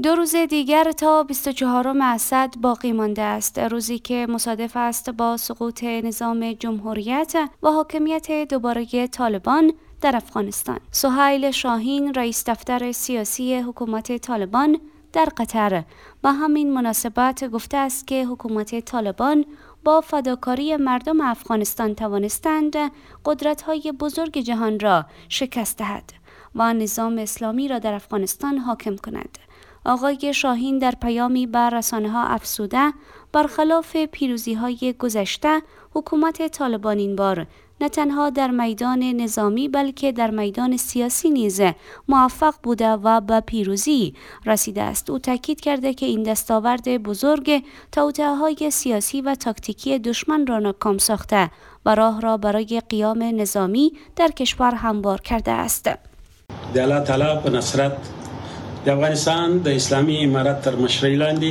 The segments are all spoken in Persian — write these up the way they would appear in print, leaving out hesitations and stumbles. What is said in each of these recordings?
2 روز دیگر تا 24 اسد باقی مانده است، روزی که مصادف است با سقوط نظام جمهوریت و حاکمیت دوباره طالبان در افغانستان. سهیل شاهین، رئیس دفتر سیاسی حکومت طالبان در قطر، با همین مناسبت گفته است که حکومت طالبان با فداکاری مردم افغانستان توانستند قدرت‌های بزرگ جهان را شکست دهد و نظام اسلامی را در افغانستان حاکم کند. آقای شاهین در پیامی بر رسانه‌ها افزوده برخلاف پیروزی‌های گذشته، حکومت طالبان این بار نه تنها در میدان نظامی بلکه در میدان سیاسی نیز موفق بوده و به پیروزی رسیده است. او تاکید کرده که این دستاورد بزرگ توطئه‌های سیاسی و تاکتیکی دشمن را ناکام ساخته و راه را برای قیام نظامی در کشور هموار کرده است. د الله تعالی په نصرت د افغانستان د اسلامي امارت تر مشرۍ لاندې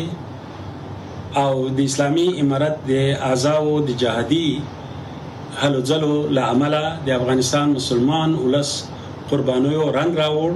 او د اسلامي امارت د اعضاو د جهادي هلو ځلو له امله د افغانستان مسلمان ولس قربانیو رنګ راوړ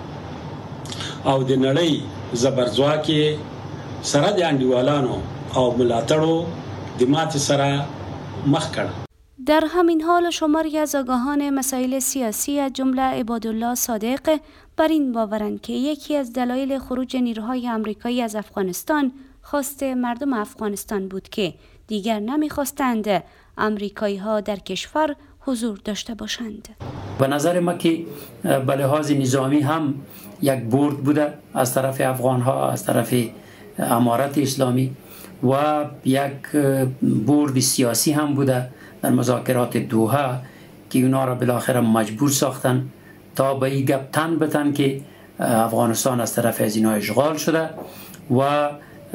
او د نړۍ زبرځواکې سره د انډیوالانو او ملاتړو د ماتې سره مخ کړ. در همین حال شماری از آگاهان مسائل سیاسی از جمله عبادالله صادق بر این باورند که یکی از دلایل خروج نیروهای آمریکایی از افغانستان خواست مردم افغانستان بود که دیگر نمی‌خواستند آمریکایی ها در کشور حضور داشته باشند. به نظر ما که به لحاظ نظامی هم یک برد بوده از طرف افغان ها، از طرف امارت اسلامی، و یک برد سیاسی هم بوده در مذاکرات دوحه که اونا را بالاخره مجبور ساختن تا به این گپ تن بتن که افغانستان از طرف از اینا اشغال شده و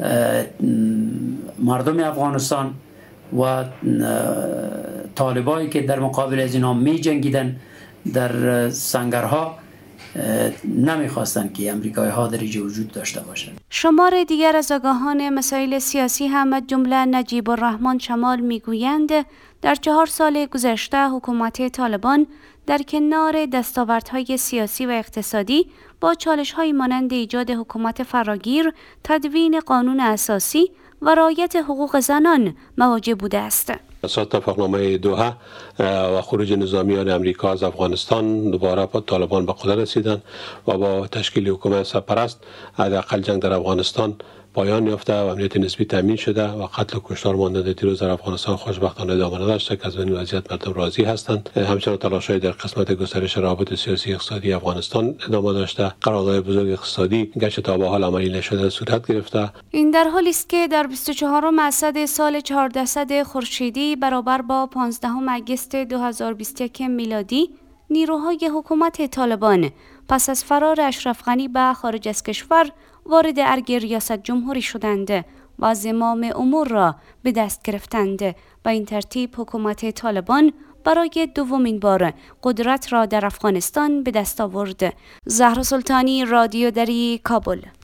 مردم افغانستان و طالبایی که در مقابل از اینا می جنگیدن در سنگرها نمیخواستن که امریکایی ها در اینجا وجود داشته باشند. شمار دیگر از آگاهان مسائل سیاسی هم جمله نجیب الرحمن شمال میگویند در 4 سال گذشته حکومت طالبان در کنار دستاوردهای سیاسی و اقتصادی با چالش‌های مانند ایجاد حکومت فراگیر، تدوین قانون اساسی و رعایت حقوق زنان مواجه بوده است. اساس اتفاقنامه دوحه و خروج نظامیان امریکا از افغانستان، دوباره طالبان به قدرت رسیدند و با تشکیل حکومت سرپرست حداقل جنگ در افغانستان پایان یافته و امنیت نسبی تامین شده و قتل و کشتار مانند دیروز در افغانستان خوشبختانه ادامه نداشته که از این وضعیت مردم راضی هستند. همچنین تلاش‌های در قسمت گسترش روابط سیاسی اقتصادی افغانستان ادامه داشته. قرارداد بزرگ اقتصادی گرچه تا به حال عملی نشده صورت گرفته. این در حالی است که در 24 اسد سال 1400 خورشیدی برابر با 15 آگوست 2021 میلادی نیروهای حکومت طالبان پس از فرار اشرف غنی به خارج از کشور وارد ارگ ریاست جمهوری شدند و زمام امور را به دست گرفتند. با این ترتیب حکومت طالبان برای دومین بار قدرت را در افغانستان به دست آورد. زهرا سلطانی، رادیو دری، کابل.